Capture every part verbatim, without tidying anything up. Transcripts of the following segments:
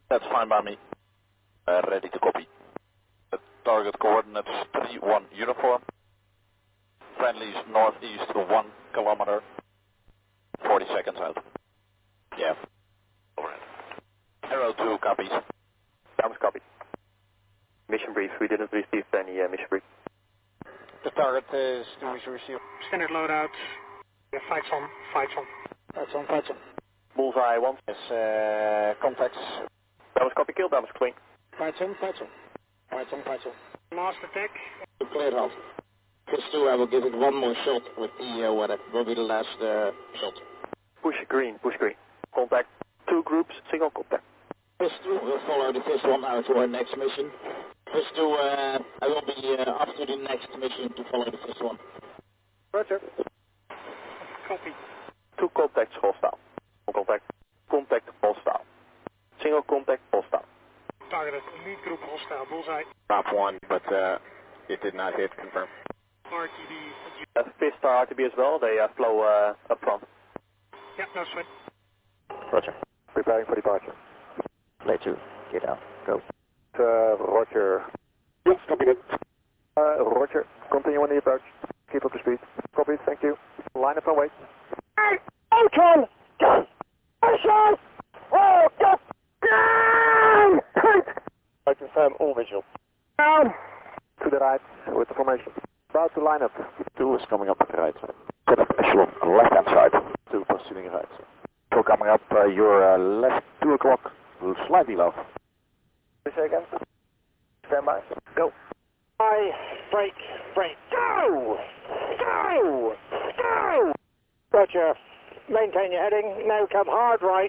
That's fine by me. Uh, ready to copy. The target coordinates three one uniform. Friendlies northeast of one kilometer. forty seconds out. Yeah. Alright. Arrow two copies. Thomas copy. Mission brief. We didn't receive any uh, mission brief. The target is to receive. Standard loadout. Yeah, fights on. Fights on. Fights on, fights on. Bullseye one. Yes, uh, contacts. Thomas copy. Kill. Thomas clean. Fights on, fights on. Fights on, fights on. Last attack. Clear out. Phase two, I will give it one more shot with the, uh, what it will be the last uh, shot. Push green. Push green. Contact. Two groups. Single contact. Phase two will follow the first one out to our next mission. Phase two, uh, I will be uh, up to the next mission to follow the first one. Roger. Copy. Two contacts hostile. One contact. Contact hostile. Single contact hostile. Targeted. Lead group hostile. Bullseye. Drop one, but uh, it did not hit. Confirm. R T B. Uh, Fist are R T B as well. They uh, flow uh, up front. Yeah, no sweat. Roger. Preparing for departure. Play two. Get out. Go. Uh, Roger. Yes, copy it. Uh, Roger. Continue on the approach. Keep up the speed. Copy. Thank you. Line up and wait. Hey, Ultron! Go! Push Oh, go! Down! I confirm all visual. Down! To the right with the formation. About to line up. Two is coming up at the right side. Set up echelon on the left hand side. Two proceeding right. Two coming up, uh, your uh, left two o'clock, slightly low. Three seconds. Stand by. Go. I break, break. Go! Go! Go! Roger. Maintain your heading. Now come hard right.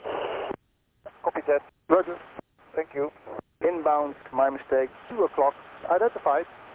Copy that. Roger. Thank you. Inbound, my mistake. Two o'clock. Identified.